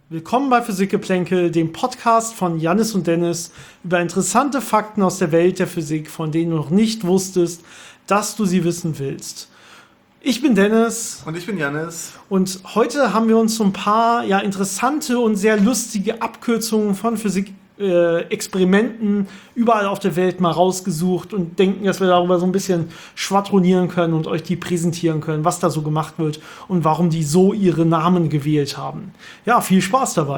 Willkommen bei Physikgeplänkel, dem Podcast von Jannis und Dennis über interessante Fakten aus der Welt der Physik, von denen du noch nicht wusstest, dass du sie wissen willst. Ich bin Dennis. Und ich bin Jannis. Und heute haben wir uns so ein paar interessante und sehr lustige Abkürzungen von Physik-Experimenten überall auf der Welt mal rausgesucht und denken, dass wir darüber so ein bisschen schwadronieren können und euch die präsentieren können, was da so gemacht wird und warum die so ihre Namen gewählt haben. Ja, viel Spaß dabei.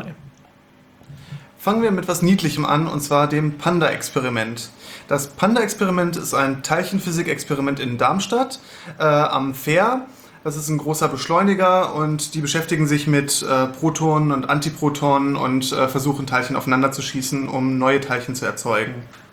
Fangen wir mit was Niedlichem an, und zwar dem Panda-Experiment. Das Panda-Experiment ist ein Teilchenphysik-Experiment in Darmstadt am FAIR. Das ist ein großer Beschleuniger und die beschäftigen sich mit Protonen und Antiprotonen und versuchen Teilchen aufeinander zu schießen, um neue Teilchen zu erzeugen.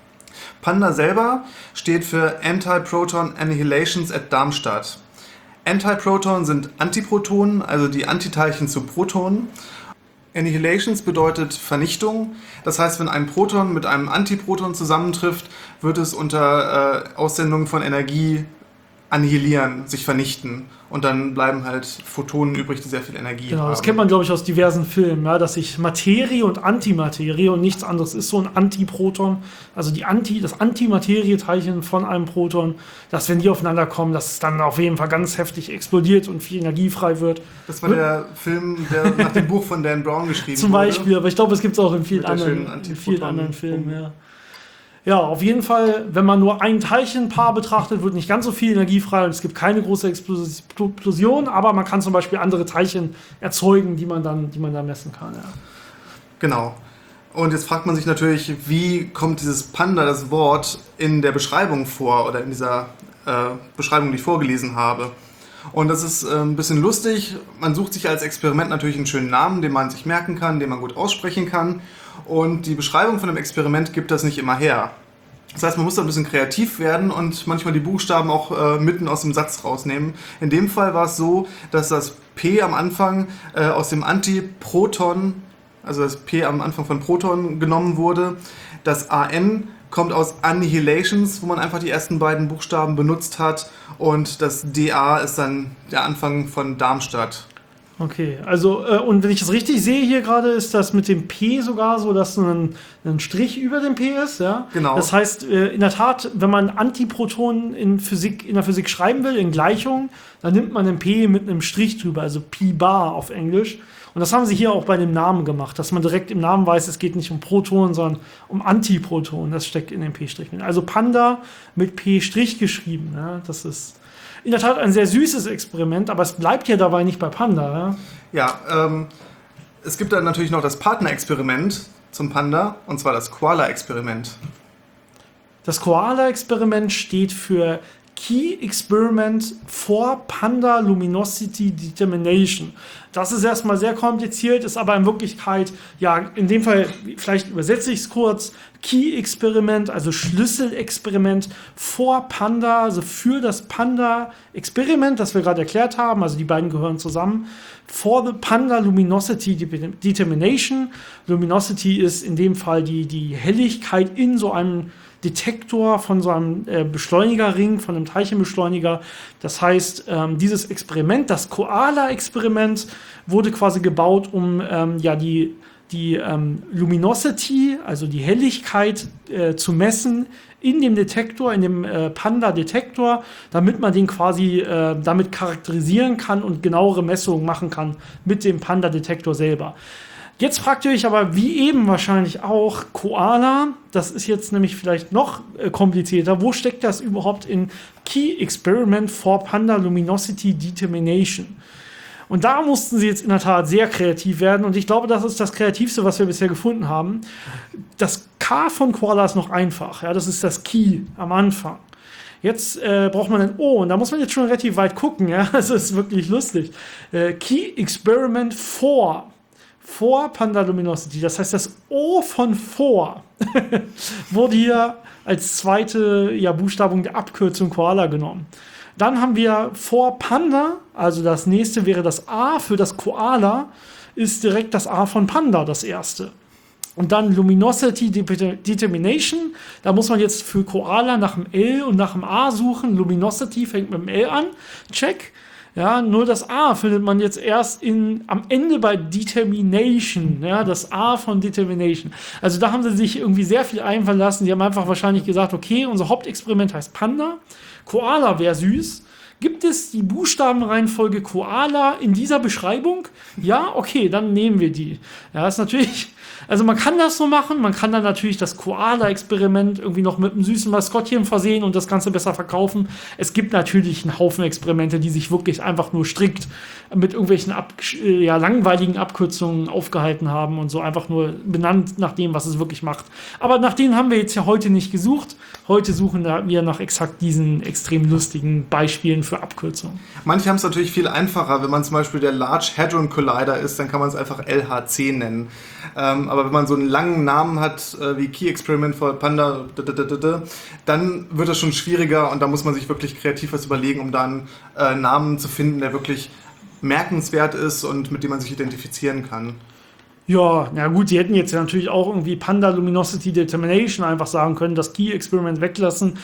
Panda selber steht für Antiproton Annihilations at Darmstadt. Antiprotonen sind Antiprotonen, also die Antiteilchen zu Protonen. Annihilations bedeutet Vernichtung. Das heißt, wenn ein Proton mit einem Antiproton zusammentrifft, wird es unter Aussendung von Energie annihilieren, sich vernichten. Und dann bleiben halt Photonen übrig, die sehr viel Energie haben. Genau, das kennt man, glaube ich, aus diversen Filmen, ja, dass sich Materie und Antimaterie und nichts anderes ist so ein Antiproton, also das Antimaterieteilchen von einem Proton, dass wenn die aufeinander kommen, dass es dann auf jeden Fall ganz heftig explodiert und viel Energie frei wird. Das war der Film, der nach dem Buch von Dan Brown geschrieben wurde. Zum Beispiel, aber ich glaube, es gibt es auch in vielen anderen Filmen, ja. Ja, auf jeden Fall, wenn man nur ein Teilchenpaar betrachtet, wird nicht ganz so viel Energie frei und es gibt keine große Explosion, aber man kann zum Beispiel andere Teilchen erzeugen, die man dann messen kann. Ja. Genau. Und jetzt fragt man sich natürlich, wie kommt dieses Panda, das Wort, in der Beschreibung vor oder in dieser Beschreibung, die ich vorgelesen habe. Und das ist ein bisschen lustig. Man sucht sich als Experiment natürlich einen schönen Namen, den man sich merken kann, den man gut aussprechen kann. Und die Beschreibung von dem Experiment gibt das nicht immer her. Das heißt, man muss da ein bisschen kreativ werden und manchmal die Buchstaben auch mitten aus dem Satz rausnehmen. In dem Fall war es so, dass das P am Anfang aus dem Antiproton, also das P am Anfang von Proton genommen wurde. Das AN kommt aus Annihilations, wo man einfach die ersten beiden Buchstaben benutzt hat. Und das DA ist dann der Anfang von Darmstadt. Okay, also und wenn ich das richtig sehe hier gerade, ist das mit dem P sogar so, dass ein Strich über dem P ist, ja? Genau. Das heißt, in der Tat, wenn man Antiprotonen in der Physik schreiben will, in Gleichungen, dann nimmt man ein P mit einem Strich drüber, also Pi bar auf Englisch. Und das haben sie hier auch bei dem Namen gemacht, dass man direkt im Namen weiß, es geht nicht um Protonen, sondern um Antiprotonen. Das steckt in dem P-Strich. Also Panda mit P-Strich geschrieben. Ja? Das ist in der Tat ein sehr süßes Experiment, aber es bleibt ja dabei nicht bei Panda. Ja, es gibt dann natürlich noch das Partnerexperiment zum Panda, und zwar das Koala-Experiment. Das Koala-Experiment steht für Key Experiment for Panda Luminosity Determination. Das ist erstmal sehr kompliziert, ist aber in Wirklichkeit, ja, in dem Fall, vielleicht übersetze ich es kurz, Key Experiment, also Schlüsselexperiment for Panda, also für das Panda-Experiment, das wir gerade erklärt haben, also die beiden gehören zusammen, for the Panda Luminosity Determination. Luminosity ist in dem Fall die Helligkeit in so einem Detektor von so einem Beschleunigerring, von einem Teilchenbeschleuniger. Das heißt, dieses Experiment, das Koala-Experiment, wurde quasi gebaut, um die Luminosity, also die Helligkeit zu messen in dem Detektor, in dem Panda-Detektor, damit man den quasi damit charakterisieren kann und genauere Messungen machen kann mit dem Panda-Detektor selber. Jetzt fragt ihr euch aber, wie eben wahrscheinlich auch, Koala, das ist jetzt nämlich vielleicht noch komplizierter, wo steckt das überhaupt in Key Experiment for Panda Luminosity Determination? Und da mussten sie jetzt in der Tat sehr kreativ werden und ich glaube, das ist das Kreativste, was wir bisher gefunden haben. Das K von Koala ist noch einfach, ja, das ist das Key am Anfang. Jetzt braucht man ein O und da muss man jetzt schon relativ weit gucken, ja, das ist wirklich lustig. Key Experiment for Panda Luminosity, das heißt, das O von for wurde hier als zweite Buchstabung der Abkürzung Koala genommen. Dann haben wir for Panda, also das nächste wäre das A für das Koala, ist direkt das A von Panda, das erste. Und dann Luminosity Determination, da muss man jetzt für Koala nach dem L und nach dem A suchen. Luminosity fängt mit dem L an, check. Ja, nur das A findet man jetzt erst am Ende bei Determination, ja, das A von Determination. Also da haben sie sich irgendwie sehr viel einfallen lassen. Die haben einfach wahrscheinlich gesagt, okay, unser Hauptexperiment heißt Panda, Koala wäre süß. Gibt es die Buchstabenreihenfolge Koala in dieser Beschreibung? Ja, okay, dann nehmen wir die. Ja, ist natürlich, also man kann das so machen, man kann dann natürlich das Koala-Experiment irgendwie noch mit einem süßen Maskottchen versehen und das Ganze besser verkaufen. Es gibt natürlich einen Haufen Experimente, die sich wirklich einfach nur strikt mit irgendwelchen langweiligen Abkürzungen aufgehalten haben und so einfach nur benannt nach dem, was es wirklich macht. Aber nach denen haben wir jetzt ja heute nicht gesucht. Heute suchen wir nach exakt diesen extrem lustigen Beispielen für Abkürzungen. Manche haben es natürlich viel einfacher. Wenn man zum Beispiel der Large Hadron Collider ist, dann kann man es einfach LHC nennen. Aber wenn man so einen langen Namen hat, wie Key Experiment for Panda, dann wird das schon schwieriger und da muss man sich wirklich kreativ was überlegen, um da einen Namen zu finden, der wirklich merkenswert ist und mit dem man sich identifizieren kann. Ja, na gut, sie hätten jetzt ja natürlich auch irgendwie Panda Luminosity Determination einfach sagen können, das Key Experiment weglassen,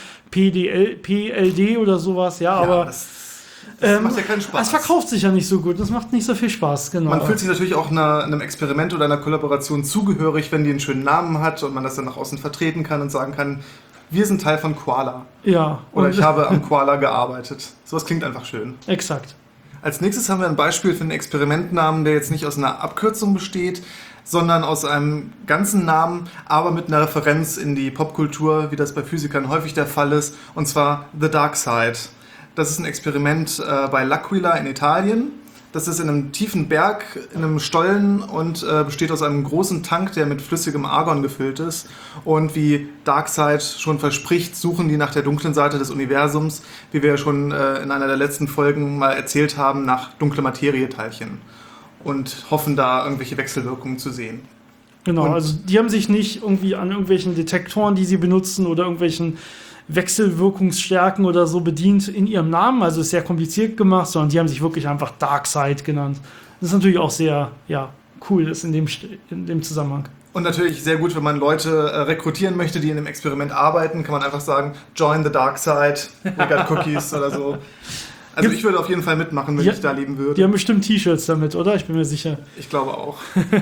PLD oder sowas, ja, aber das macht ja keinen Spaß. Es verkauft sich ja nicht so gut, das macht nicht so viel Spaß, genau. Man fühlt sich natürlich auch einem Experiment oder einer Kollaboration zugehörig, wenn die einen schönen Namen hat und man das dann nach außen vertreten kann und sagen kann, wir sind Teil von Koala. Ja. Oder ich habe am Koala gearbeitet. Sowas klingt einfach schön. Exakt. Als nächstes haben wir ein Beispiel für einen Experimentnamen, der jetzt nicht aus einer Abkürzung besteht, sondern aus einem ganzen Namen, aber mit einer Referenz in die Popkultur, wie das bei Physikern häufig der Fall ist, und zwar The Dark Side. Das ist ein Experiment bei L'Aquila in Italien. Das ist in einem tiefen Berg, in einem Stollen und besteht aus einem großen Tank, der mit flüssigem Argon gefüllt ist. Und wie Darkseid schon verspricht, suchen die nach der dunklen Seite des Universums, wie wir ja schon in einer der letzten Folgen mal erzählt haben, nach dunkle Materieteilchen. Und hoffen da irgendwelche Wechselwirkungen zu sehen. Genau, also die haben sich nicht irgendwie an irgendwelchen Detektoren, die sie benutzen oder irgendwelchen Wechselwirkungsstärken oder so bedient in ihrem Namen, also ist sehr kompliziert gemacht, sondern die haben sich wirklich einfach Darkseid genannt. Das ist natürlich auch sehr cool ist in dem Zusammenhang. Und natürlich sehr gut, wenn man Leute rekrutieren möchte, die in einem Experiment arbeiten, kann man einfach sagen, join the dark side, we got cookies oder so. Also ich würde auf jeden Fall mitmachen, wenn ich da leben würde. Die haben bestimmt T-Shirts damit, oder? Ich bin mir sicher. Ich glaube auch.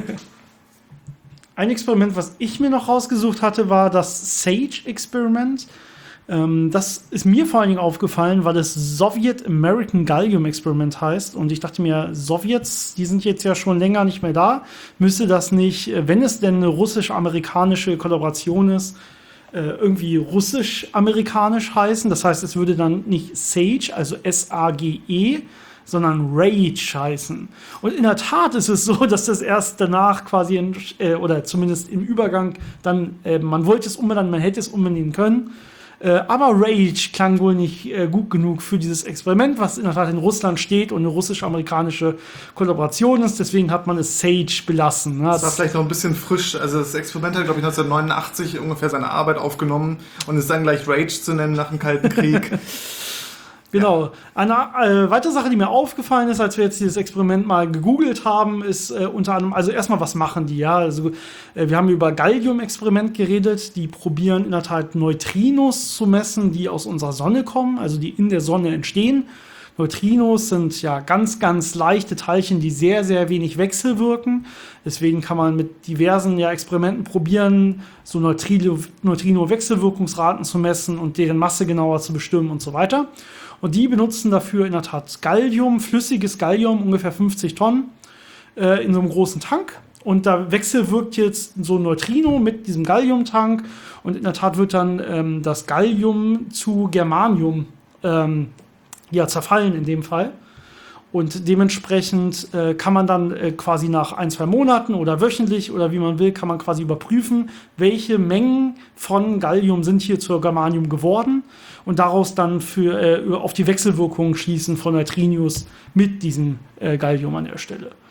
Ein Experiment, was ich mir noch rausgesucht hatte, war das SAGE-Experiment. Das ist mir vor allen Dingen aufgefallen, weil es Soviet American Gallium Experiment heißt. Und ich dachte mir, Sowjets, die sind jetzt ja schon länger nicht mehr da. Müsste das nicht, wenn es denn eine russisch-amerikanische Kollaboration ist, irgendwie russisch-amerikanisch heißen? Das heißt, es würde dann nicht SAGE, also S-A-G-E, sondern Rage heißen. Und in der Tat ist es so, dass das erst danach quasi, oder zumindest im Übergang, dann, man wollte es umbenennen, man hätte es umbenennen können. Aber Rage klang wohl nicht gut genug für dieses Experiment, was in der Tat in Russland steht und eine russisch-amerikanische Kollaboration ist. Deswegen hat man es SAGE belassen. Das war vielleicht noch ein bisschen frisch. Also das Experiment hat, glaube ich, 1989 ungefähr seine Arbeit aufgenommen und ist dann gleich Rage zu nennen nach dem Kalten Krieg. Genau. Eine weitere Sache, die mir aufgefallen ist, als wir jetzt dieses Experiment mal gegoogelt haben, ist unter anderem, also erstmal, was machen die? Ja, also wir haben über Gallium-Experiment geredet, die probieren in der Tat Neutrinos zu messen, die aus unserer Sonne kommen, also die in der Sonne entstehen. Neutrinos sind ja ganz, ganz leichte Teilchen, die sehr, sehr wenig wechselwirken. Deswegen kann man mit diversen Experimenten probieren, so Neutrino-Wechselwirkungsraten zu messen und deren Masse genauer zu bestimmen und so weiter. Und die benutzen dafür in der Tat Gallium, flüssiges Gallium, ungefähr 50 Tonnen, in so einem großen Tank. Und da wechselwirkt jetzt so ein Neutrino mit diesem Galliumtank. Und in der Tat wird dann das Gallium zu Germanium zerfallen in dem Fall. Und dementsprechend kann man dann quasi nach 1-2 Monaten oder wöchentlich oder wie man will, kann man quasi überprüfen, welche Mengen von Gallium sind hier zu Germanium geworden und daraus dann auf die Wechselwirkungen schließen von Neutrinos mit diesem Gallium an der Stelle.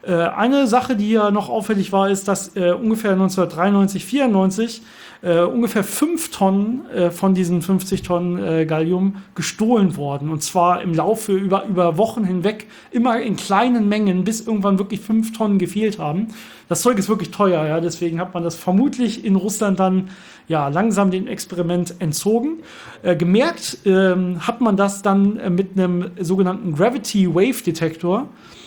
Eine Sache, die ja noch auffällig war, ist, dass ungefähr 1993, 94 ungefähr 5 Tonnen von diesen 50 Tonnen Gallium gestohlen worden. Und zwar im Laufe über Wochen hinweg, immer in kleinen Mengen, bis irgendwann wirklich 5 Tonnen gefehlt haben. Das Zeug ist wirklich teuer, ja, deswegen hat man das vermutlich in Russland dann ja langsam dem Experiment entzogen. Gemerkt hat man das dann mit einem sogenannten Gravity Wave Detektor.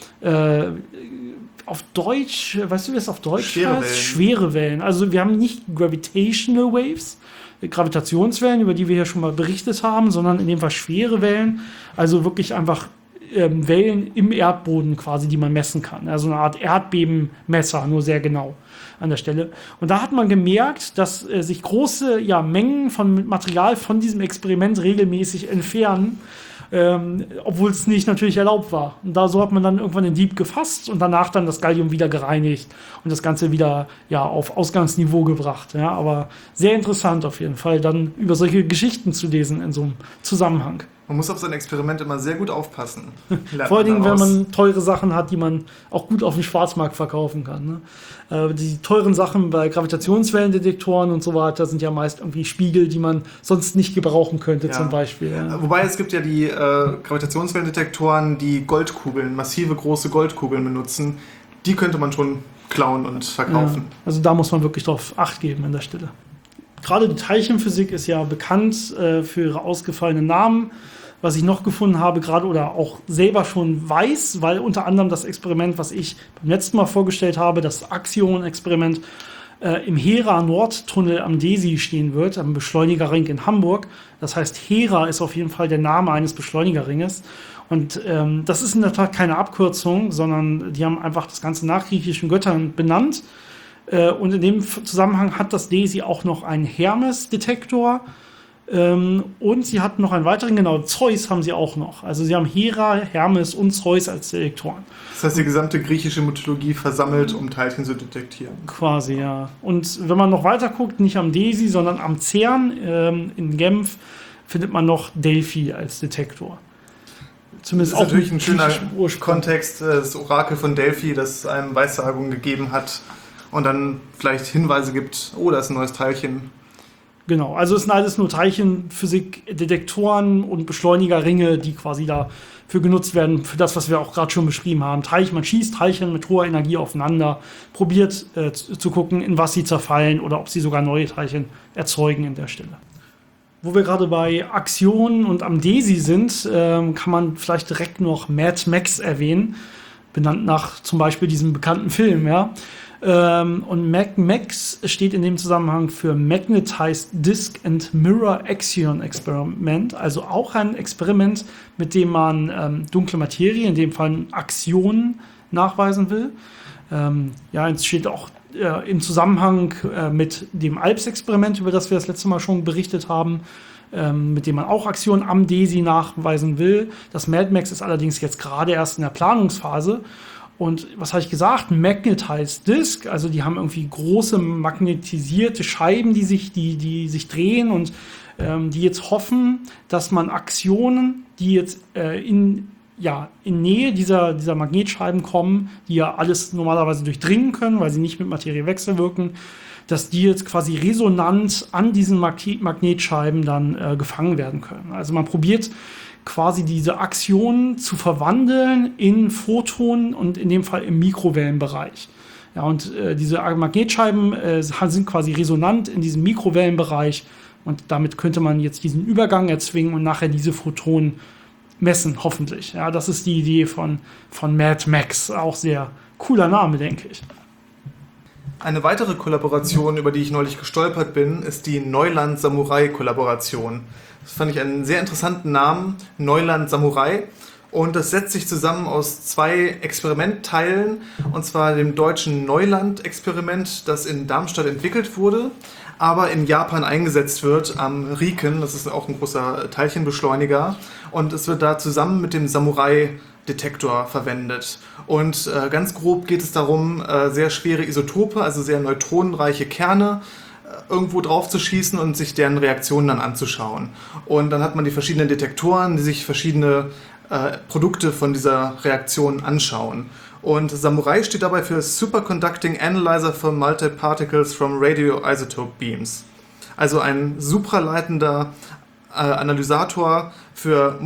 Auf Deutsch, weißt du, wie das auf Deutsch Schwere heißt? Wellen. Schwere Wellen. Also wir haben nicht Gravitational Waves, Gravitationswellen, über die wir hier schon mal berichtet haben, sondern in dem Fall schwere Wellen. Also wirklich einfach Wellen im Erdboden quasi, die man messen kann. Also eine Art Erdbebenmesser, nur sehr genau an der Stelle. Und da hat man gemerkt, dass sich große Mengen von Material von diesem Experiment regelmäßig entfernen, obwohl es nicht natürlich erlaubt war. Und so hat man dann irgendwann den Dieb gefasst und danach dann das Gallium wieder gereinigt und das Ganze wieder auf Ausgangsniveau gebracht. Ja, aber sehr interessant auf jeden Fall, dann über solche Geschichten zu lesen in so einem Zusammenhang. Man muss auf sein Experiment immer sehr gut aufpassen. Vor allen Dingen, wenn man teure Sachen hat, die man auch gut auf dem Schwarzmarkt verkaufen kann. Ne? Die teuren Sachen bei Gravitationswellendetektoren und so weiter sind ja meist irgendwie Spiegel, die man sonst nicht gebrauchen könnte, zum Beispiel. Ja. Wobei es gibt ja die Gravitationswellendetektoren, die Goldkugeln, massive große Goldkugeln benutzen. Die könnte man schon klauen und verkaufen. Ja, also da muss man wirklich drauf Acht geben an der Stelle. Gerade die Teilchenphysik ist ja bekannt für ihre ausgefallenen Namen. Was ich noch gefunden habe, gerade oder auch selber schon weiß, weil unter anderem das Experiment, was ich beim letzten Mal vorgestellt habe, das Axion-Experiment, im Hera-Nordtunnel am DESI stehen wird, am Beschleunigerring in Hamburg. Das heißt, Hera ist auf jeden Fall der Name eines Beschleunigerringes. Und das ist in der Tat keine Abkürzung, sondern die haben einfach das Ganze nach griechischen Göttern benannt. Und in dem Zusammenhang hat das DESI auch noch einen Hermes-Detektor. Und sie hatten noch einen weiteren, genau, Zeus haben sie auch noch. Also sie haben Hera, Hermes und Zeus als Detektoren. Das heißt, die gesamte griechische Mythologie versammelt, um Teilchen zu detektieren. Quasi, ja. Und wenn man noch weiter guckt, nicht am DESI, sondern am CERN in Genf, findet man noch Delphi als Detektor. Zumindest das ist auch natürlich ein schöner Ursprung. Kontext, das Orakel von Delphi, das einem Weissagungen gegeben hat und dann vielleicht Hinweise gibt, oh, da ist ein neues Teilchen. Genau, also es sind alles nur Teilchenphysik-Detektoren und Beschleunigerringe, die quasi dafür genutzt werden, für das, was wir auch gerade schon beschrieben haben. Man schießt Teilchen mit hoher Energie aufeinander, probiert zu gucken, in was sie zerfallen oder ob sie sogar neue Teilchen erzeugen in der Stelle. Wo wir gerade bei Axion und am DESI sind, kann man vielleicht direkt noch Mad Max erwähnen, benannt nach zum Beispiel diesem bekannten Film, ja. Und MAX steht in dem Zusammenhang für Magnetized Disk and Mirror Axion Experiment, also auch ein Experiment, mit dem man dunkle Materie, in dem Fall Aktionen, nachweisen will. Es steht auch im Zusammenhang mit dem ALPS-Experiment, über das wir das letzte Mal schon berichtet haben, mit dem man auch Aktionen am DESI nachweisen will. Das Mad Max ist allerdings jetzt gerade erst in der Planungsphase. Und was habe ich gesagt? Magnetized Disk, also die haben irgendwie große magnetisierte Scheiben, die sich drehen und die jetzt hoffen, dass man Aktionen, die jetzt in Nähe dieser Magnetscheiben kommen, die ja alles normalerweise durchdringen können, weil sie nicht mit Materie wechselwirken, dass die jetzt quasi resonant an diesen Magnetscheiben dann gefangen werden können. Also man probiert quasi diese Aktionen zu verwandeln in Photonen und in dem Fall im Mikrowellenbereich. Ja, und diese Magnetscheiben sind quasi resonant in diesem Mikrowellenbereich und damit könnte man jetzt diesen Übergang erzwingen und nachher diese Photonen messen, hoffentlich. Ja, das ist die Idee von Mad Max. Auch sehr cooler Name, denke ich. Eine weitere Kollaboration, über die ich neulich gestolpert bin, ist die Neuland-Samurai-Kollaboration. Das fand ich einen sehr interessanten Namen, Neuland-Samurai. Und das setzt sich zusammen aus 2 Experimentteilen, und zwar dem deutschen Neuland-Experiment, das in Darmstadt entwickelt wurde, aber in Japan eingesetzt wird am RIKEN, das ist auch ein großer Teilchenbeschleuniger. Und es wird da zusammen mit dem Samurai-Detektor verwendet. Und ganz grob geht es darum, sehr schwere Isotope, also sehr neutronenreiche Kerne, irgendwo drauf zu schießen und sich deren Reaktionen dann anzuschauen. Und dann hat man die verschiedenen Detektoren, die sich verschiedene Produkte von dieser Reaktion anschauen. Und Samurai steht dabei für Superconducting Analyzer for Multiparticles from Radioisotope Beams. Also ein supraleitender Analysator für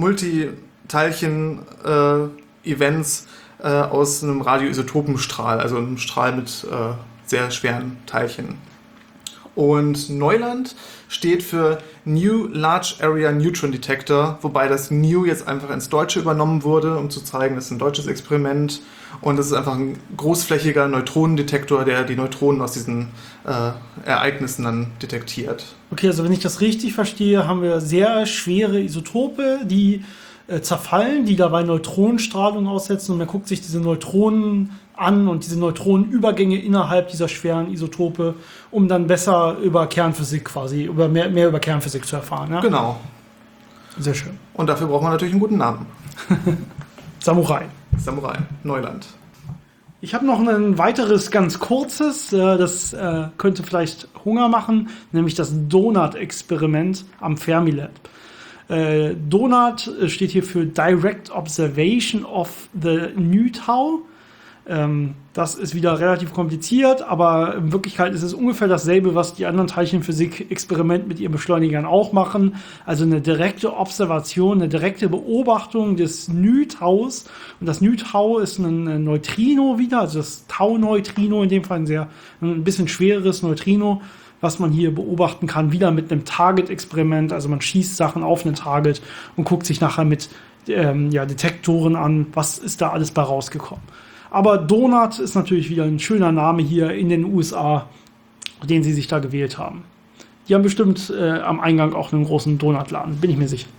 Multiteilchen-Events aus einem Radioisotopenstrahl, also einem Strahl mit sehr schweren Teilchen. Und Neuland steht für New Large Area Neutron Detector, wobei das New jetzt einfach ins Deutsche übernommen wurde, um zu zeigen, das ist ein deutsches Experiment. Und das ist einfach ein großflächiger Neutronendetektor, der die Neutronen aus diesen Ereignissen dann detektiert. Okay, also wenn ich das richtig verstehe, haben wir sehr schwere Isotope, die zerfallen, die dabei Neutronenstrahlung aussetzen, und man guckt sich diese Neutronen an und diese Neutronenübergänge innerhalb dieser schweren Isotope, um dann besser über Kernphysik quasi, mehr über Kernphysik zu erfahren. Ja? Genau. Sehr schön. Und dafür braucht man natürlich einen guten Namen. Samurai. Samurai, Neuland. Ich habe noch ein weiteres ganz kurzes, das könnte vielleicht Hunger machen, nämlich das Donut-Experiment am Fermilab. Donut steht hier für Direct Observation of the New Tau. Das ist wieder relativ kompliziert, aber in Wirklichkeit ist es ungefähr dasselbe, was die anderen Teilchenphysik-Experimente mit ihren Beschleunigern auch machen. Also eine direkte Observation, eine direkte Beobachtung des Nu-Taus. Und das Nu-Tau ist ein Neutrino wieder, also das Tau-Neutrino, in dem Fall ein bisschen schwereres Neutrino, was man hier beobachten kann, wieder mit einem Target-Experiment. Also man schießt Sachen auf einen Target und guckt sich nachher mit Detektoren an, was ist da alles bei rausgekommen. Aber Donut ist natürlich wieder ein schöner Name hier in den USA, den sie sich da gewählt haben. Die haben bestimmt am Eingang auch einen großen Donutladen, bin ich mir sicher.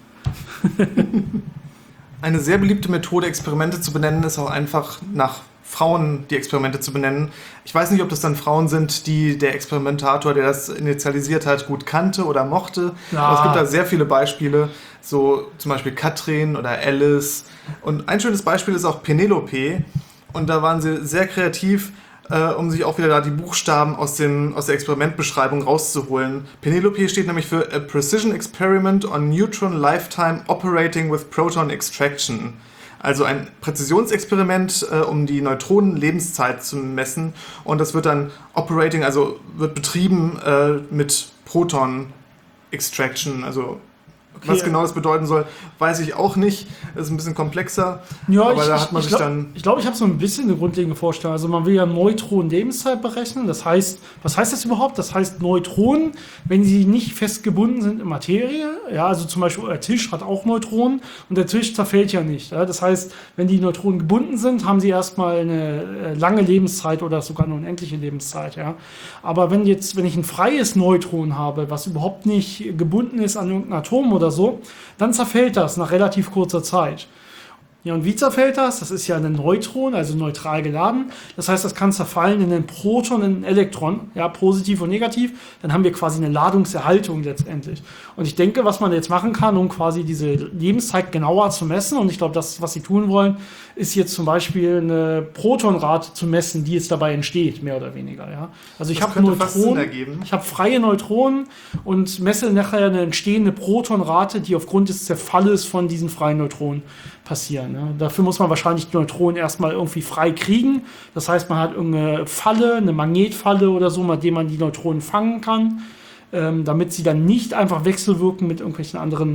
Eine sehr beliebte Methode, Experimente zu benennen, ist auch einfach nach Frauen die Experimente zu benennen. Ich weiß nicht, ob das dann Frauen sind, die der Experimentator, der das initialisiert hat, gut kannte oder mochte. Ja. Aber es gibt da sehr viele Beispiele, so zum Beispiel Katrin oder Alice. Und ein schönes Beispiel ist auch Penelope. Und da waren sie sehr kreativ, um sich auch wieder da die Buchstaben aus der Experimentbeschreibung rauszuholen. Penelope steht nämlich für A Precision Experiment on Neutron Lifetime Operating with Proton Extraction. Also ein Präzisionsexperiment, um die Neutronen-Lebenszeit zu messen. Und das wird dann operating, also wird betrieben mit Proton Extraction. Also okay. Was genau das bedeuten soll, weiß ich auch nicht. Das ist ein bisschen komplexer. Ja, aber da hat man sich dann. Ich glaube, ich habe so ein bisschen eine grundlegende Vorstellung. Also man will ja Neutronen-Lebenszeit berechnen. Das heißt, was heißt das überhaupt? Das heißt, Neutronen, wenn sie nicht festgebunden sind in Materie, ja, also zum Beispiel der Tisch hat auch Neutronen und der Tisch zerfällt ja nicht. Ja? Das heißt, wenn die Neutronen gebunden sind, haben sie erstmal eine lange Lebenszeit oder sogar eine unendliche Lebenszeit. Ja? Aber wenn ich ein freies Neutron habe, was überhaupt nicht gebunden ist an irgendein Atom oder so, dann zerfällt das nach relativ kurzer Zeit. Ja, und wie zerfällt das? Das ist ja ein Neutron, also neutral geladen. Das heißt, das kann zerfallen in ein Proton, in ein Elektron, ja, positiv und negativ. Dann haben wir quasi eine Ladungserhaltung letztendlich. Und ich denke, was man jetzt machen kann, um quasi diese Lebenszeit genauer zu messen, und ich glaube, das, was sie tun wollen, ist jetzt zum Beispiel eine Protonrate zu messen, die jetzt dabei entsteht, mehr oder weniger. Ja. Also ich habe Neutronen, ich habe freie Neutronen und messe nachher eine entstehende Protonrate, die aufgrund des Zerfalles von diesen freien Neutronen passieren. Ja. Dafür muss man wahrscheinlich die Neutronen erstmal irgendwie frei kriegen. Das heißt, man hat irgendeine Falle, eine Magnetfalle oder so, mit der man die Neutronen fangen kann, damit sie dann nicht einfach wechselwirken mit irgendwelchen anderen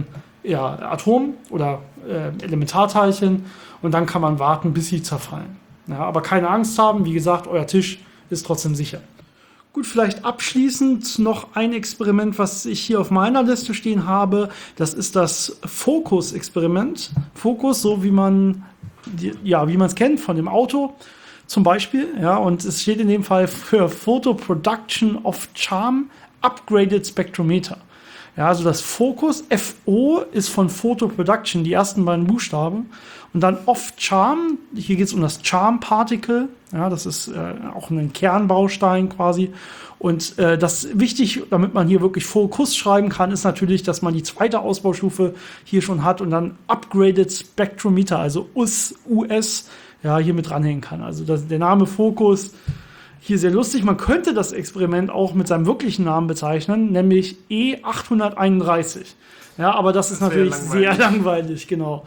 Atomen oder Elementarteilchen. Und dann kann man warten, bis sie zerfallen. Ja, aber keine Angst haben, wie gesagt, euer Tisch ist trotzdem sicher. Gut, vielleicht abschließend noch ein Experiment, was ich hier auf meiner Liste stehen habe. Das ist das Focus-Experiment. Focus, so wie man es kennt von dem Auto zum Beispiel. Ja, und es steht in dem Fall für Photo Production of Charm Upgraded Spectrometer. Ja, also das Focus, FO, ist von Photo Production, die ersten beiden Buchstaben. Und dann of Charm, hier geht es um das Charm Particle. Ja, das ist auch ein Kernbaustein quasi. Und das ist wichtig, damit man hier wirklich Fokus schreiben kann, ist natürlich, dass man die zweite Ausbaustufe hier schon hat und dann Upgraded Spectrometer, also US, ja, hier mit dranhängen kann. Also der Name Focus hier sehr lustig. Man könnte das Experiment auch mit seinem wirklichen Namen bezeichnen, nämlich E831. Ja, aber das ist natürlich sehr langweilig, genau.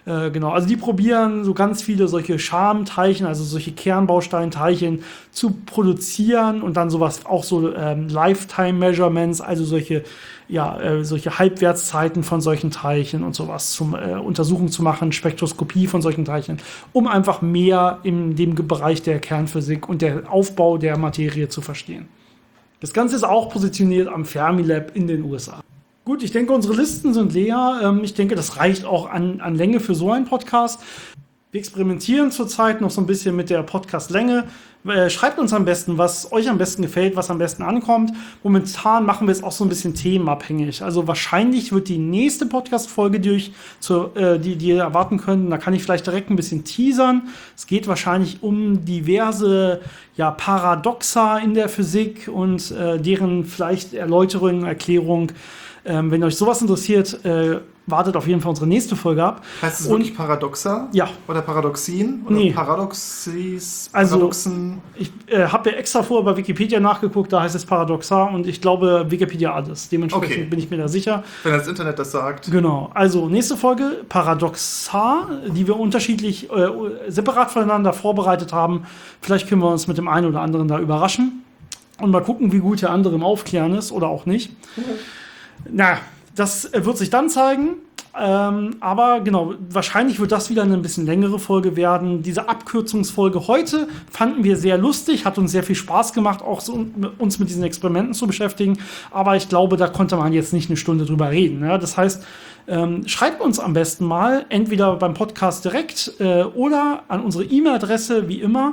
Genau, also die probieren so ganz viele solche Schamteilchen, also solche Kernbausteinteilchen zu produzieren und dann sowas, auch so Lifetime-Measurements, also solche Halbwertszeiten von solchen Teilchen und sowas zum Untersuchung zu machen, Spektroskopie von solchen Teilchen, um einfach mehr in dem Bereich der Kernphysik und der Aufbau der Materie zu verstehen. Das Ganze ist auch positioniert am Fermilab in den USA. Gut, ich denke, unsere Listen sind leer. Ich denke, das reicht auch an Länge für so einen Podcast. Wir experimentieren zurzeit noch so ein bisschen mit der Podcast-Länge. Schreibt uns am besten, was euch am besten gefällt, was am besten ankommt. Momentan machen wir es auch so ein bisschen themenabhängig. Also wahrscheinlich wird die nächste Podcast-Folge, die ihr erwarten könnt, da kann ich vielleicht direkt ein bisschen teasern. Es geht wahrscheinlich um diverse Paradoxa in der Physik und deren vielleicht Erläuterung, Erklärung. Wenn euch sowas interessiert, wartet auf jeden Fall unsere nächste Folge ab. Heißt es wirklich Paradoxa? Ja. Oder Paradoxien? Oder nee. Paradoxis? Paradoxen? Also, ich habe ja extra vorher bei Wikipedia nachgeguckt, da heißt es Paradoxa und ich glaube, Wikipedia alles. Dementsprechend bin ich mir da sicher. Wenn das Internet das sagt. Genau. Also, nächste Folge, Paradoxa, die wir unterschiedlich, separat voneinander vorbereitet haben. Vielleicht können wir uns mit dem einen oder anderen da überraschen und mal gucken, wie gut der andere im Aufklären ist oder auch nicht. Na, das wird sich dann zeigen. Aber genau, wahrscheinlich wird das wieder eine ein bisschen längere Folge werden. Diese Abkürzungsfolge heute fanden wir sehr lustig, hat uns sehr viel Spaß gemacht, auch so, uns mit diesen Experimenten zu beschäftigen. Aber ich glaube, da konnte man jetzt nicht eine Stunde drüber reden. Ja? Das heißt, schreibt uns am besten mal, entweder beim Podcast direkt oder an unsere E-Mail-Adresse, wie immer,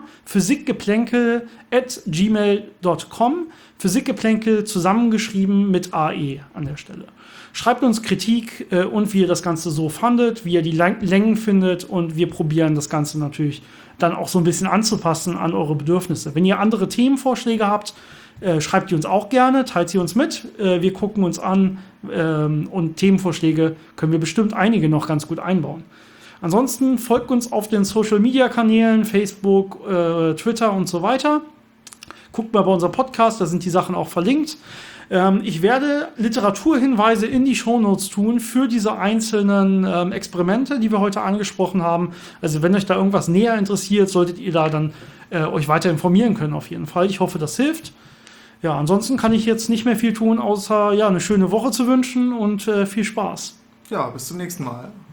physikgeplänkel@gmail.com. Physikgeplänkel zusammengeschrieben mit AE an der Stelle. Schreibt uns Kritik und wie ihr das Ganze so fandet, wie ihr die Längen findet und wir probieren das Ganze natürlich dann auch so ein bisschen anzupassen an eure Bedürfnisse. Wenn ihr andere Themenvorschläge habt, schreibt die uns auch gerne, teilt sie uns mit. Wir gucken uns an und Themenvorschläge können wir bestimmt einige noch ganz gut einbauen. Ansonsten folgt uns auf den Social-Media-Kanälen, Facebook, Twitter und so weiter. Guckt mal bei unserem Podcast, da sind die Sachen auch verlinkt. Ich werde Literaturhinweise in die Shownotes tun für diese einzelnen Experimente, die wir heute angesprochen haben. Also wenn euch da irgendwas näher interessiert, solltet ihr da dann euch weiter informieren können auf jeden Fall. Ich hoffe, das hilft. Ja, ansonsten kann ich jetzt nicht mehr viel tun, außer eine schöne Woche zu wünschen und viel Spaß. Ja, bis zum nächsten Mal.